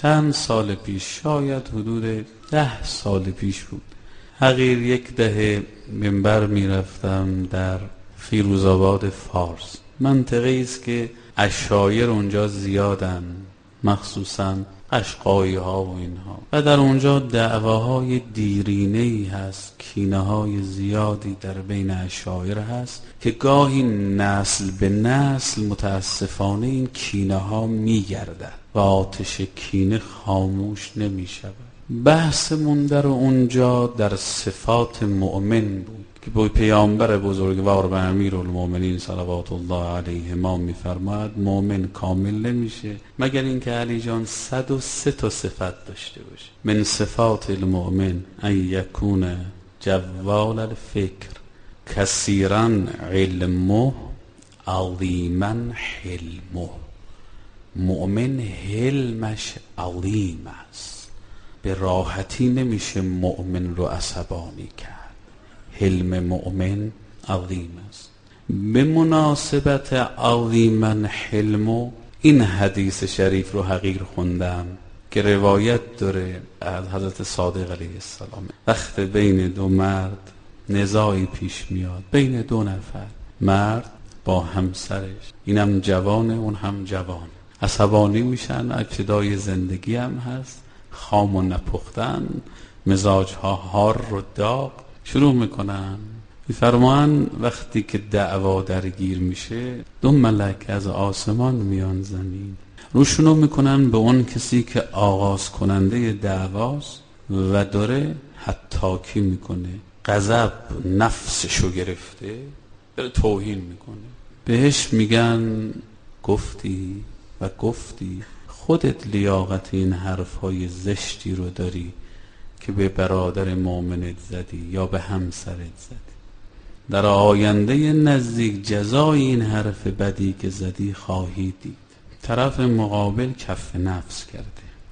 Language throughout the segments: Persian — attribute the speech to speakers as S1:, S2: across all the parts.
S1: چند سال پیش، شاید حدود 10 سال پیش بود، حقیر 1 دهه منبر میرفتم در فیروزآباد فارس. منطقه است که عشایر اونجا زیادن، مخصوصا قشقایی ها و اینها، و در اونجا دعواهای دیرینه‌ای هست، کینه‌های زیادی در بین عشایر هست که گاهی نسل به نسل متاسفانه این کینه ها میگردد و آتش کینه خاموش نمیشود. بحثمون در اونجا در صفات مؤمن بود که پیامبر بزرگوار و امیرالمؤمنین صلوات الله علیه ما میفرماید مؤمن کامل نمیشه مگر اینکه علی جان 103 تا صفت داشته باشه. من صفات المؤمن ان یکون جوال الفکر، کثیرا علمه، عظیما حلمه. مؤمن حلمش عظیم است، به راحتی نمیشه مؤمن رو عصبانی کرد. حلم مؤمن عظیم است. به مناسبت عظیما حلمو این حدیث شریف رو حقیر خوندم که روایت داره از حضرت صادق علیه السلام. وقت بین 2 مرد نزاعی پیش میاد، بین 2 نفر، مرد با همسرش، اینم جوانه اون هم جوان، عصبانی میشن، ابتدای زندگی هم هست، خام و نپختن، مزاج ها هار و داغ، شروع میکنن. میفرمان وقتی که دعوا درگیر میشه 2 ملک از آسمان میان زمین، روشونو میکنن به اون کسی که آغاز کننده دعواست و داره حتاکی میکنه، غضب نفسشو گرفته، داره توهین میکنه. بهش میگن گفتی و گفتی، خودت لیاقت این حرفای زشتی رو داری که به برادر مؤمنت زدی یا به همسرت زدی. در آینده نزدیک جزای این حرف بدی که زدی خواهی دید. طرف مقابل کف نفس کرده،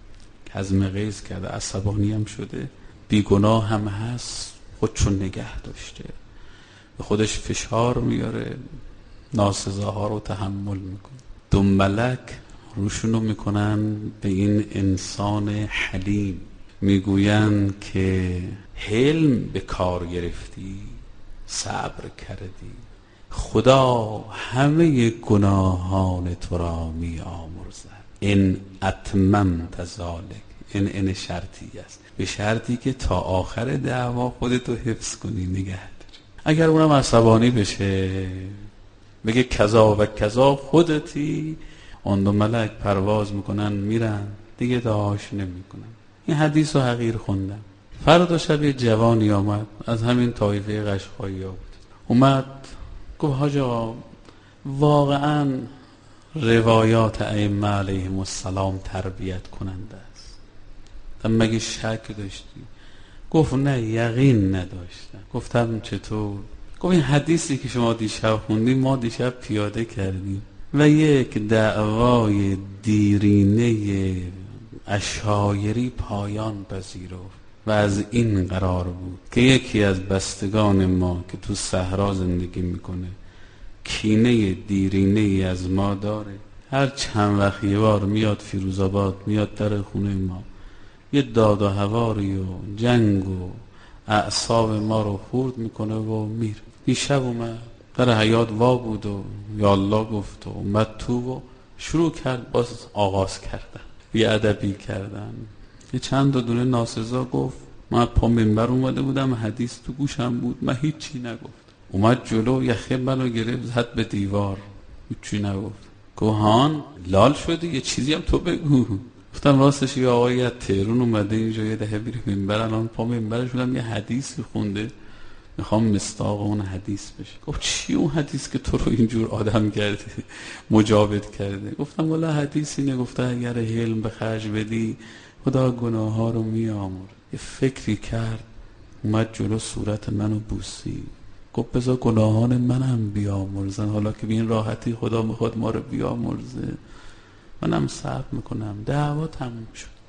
S1: کظم غیظ کرده، عصبانی هم شده، بیگناه هم هست، خودشو نگه داشته، به خودش فشار میاره، ناسزاها رو تحمل میکنه. 2 ملک روشونو میکنن به این انسان حلیم، میگوین که حلم به کار گرفتی، صبر کردی، خدا همه گناهان تو را می آمرزد. این اتممت ذالک، این شرطی است، به شرطی که تا آخر دعوا خودتو حفظ کنی، نگه داری. اگر اونم عصبانی بشه بگه کذا و کذا خودتی، اون 2 ملک پرواز میکنن میرن دیگه، دعاش نمیکنن. این حدیث رو حقیر خوندم. فردا شب یه جوانی آمد از همین طایفه قشقایی ها بود، اومد گفت حاج آقا واقعا روایات ائمه علیهم السلام تربیت کننده است، مگه شک داشتی؟ گفت نه یقین نداشتم. گفتم چطور؟ گفت این حدیثی که شما دیشب خوندیم ما دیشب پیاده کردیم و یک دعوای دیرینه عشایری پایان پذیرفت و از این قرار بود که یکی از بستگان ما که تو صحرا زندگی میکنه کینه دیرینه از ما داره، هر چند وقت یه بار میاد فیروزآباد، میاد در خونه ما، یه داد و هواری و جنگ و اعصاب ما رو خورد میکنه و میره. دیشب اومد در حیاط وا بود و یا الله گفت و اومد تو و شروع کرد باز آغاز کردن، بی ادبی کردن. یه چند تا دونه ناسزا گفت، من پا منبر اومده بودم، حدیث تو گوشم بود، من هیچی نگفت. اومد جلو یخه منو گرفت زد به دیوار، هیچی نگفت. گوهان لال شدی یه چیزی هم تو بگو. گفتم راستش یه آقایی از تهران اومده اینجا یه دهه بیره منبر، الان پا منبرش بودم یه حدیثی خونده، میخوام مصداق اون حدیث بشه. گفت چی اون حدیث که تو رو اینجور آدم کرده، مجابت کرده؟ گفتم والا حدیثی نگفته اگر حلم به خرج بدی خدا گناه ها رو میامور. یه فکری کرد، اومد جلو صورت منو بوسی، گفت بذار گناهان منم بیامرزن، حالا که به این راحتی خدا میخواد ما رو بیامرزه، منم صبر میکنم. دعوا تموم شد.